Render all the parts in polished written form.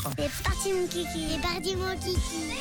4. C'est parti mon kiki, c'est parti mon kiki.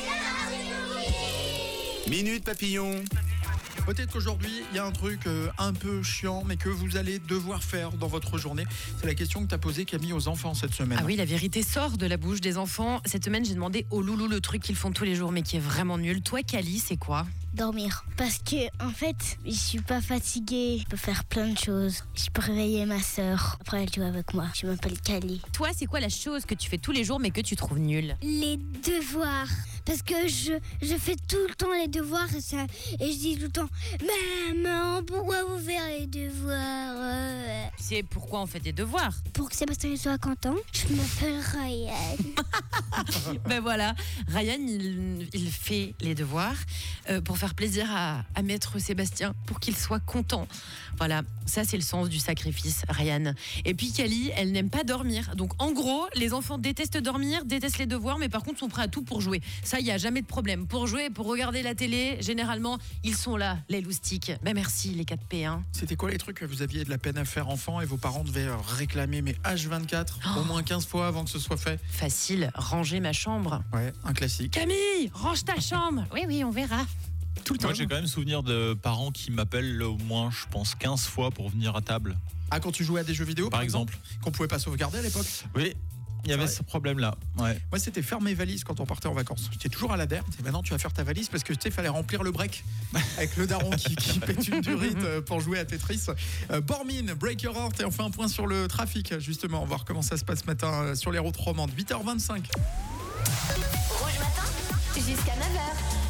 Minute Papillon. Peut-être qu'aujourd'hui, il y a un truc un peu chiant, mais que vous allez devoir faire dans votre journée. C'est la question que t'as posée, Camille, aux enfants cette semaine. Ah oui, la vérité sort de la bouche des enfants. Cette semaine, j'ai demandé aux loulous le truc qu'ils font tous les jours, mais qui est vraiment nul. Toi, Cali, c'est quoi ? Dormir. Parce que, en fait, je suis pas fatiguée. Je peux faire plein de choses. Je peux réveiller ma sœur. Après, elle joue avec moi. Je m'appelle Kali. Toi, c'est quoi la chose que tu fais tous les jours, mais que tu trouves nulle ? Les devoirs. Parce que je fais tout le temps les devoirs et je dis tout le temps Maman, pourquoi vous faites les devoirs C'est pourquoi on fait des devoirs. Pour que Sébastien soit content, je m'appelle Ryan. Ben voilà, Ryan, il fait les devoirs pour faire plaisir à maître Sébastien, pour qu'il soit content. Voilà, ça c'est le sens du sacrifice, Ryan. Et puis Kali, elle n'aime pas dormir. Donc en gros, les enfants détestent dormir, détestent les devoirs, mais par contre sont prêts à tout pour jouer. Ça, il n'y a jamais de problème. Pour jouer, pour regarder la télé, généralement, ils sont là, les loustiques. Ben merci, les 4P. Hein. C'était quoi les trucs que vous aviez de la peine à faire enfant et vos parents devaient réclamer mais H24 au moins 15 fois avant que ce soit fait? Facile, ranger ma chambre. Ouais, un classique. Camille, range ta chambre. Oui, on verra. Tout le temps. Moi, j'ai quand même souvenir de parents qui m'appellent au moins, je pense, 15 fois pour venir à table. Ah, quand tu jouais à des jeux vidéo, Par exemple. qu'on pouvait pas sauvegarder à l'époque? Oui, il y avait ce problème-là. Ouais. Moi, c'était faire mes valises quand on partait en vacances. J'étais toujours à la DER. Et maintenant, tu vas faire ta valise parce que tu sais, fallait remplir le break avec le daron qui pète une durite pour jouer à Tetris. Bormin, Break Your Heart. Et on fait un point sur le trafic, justement. On va voir comment ça se passe ce matin sur les routes romandes. 8h25. Rouge matin, jusqu'à 9h.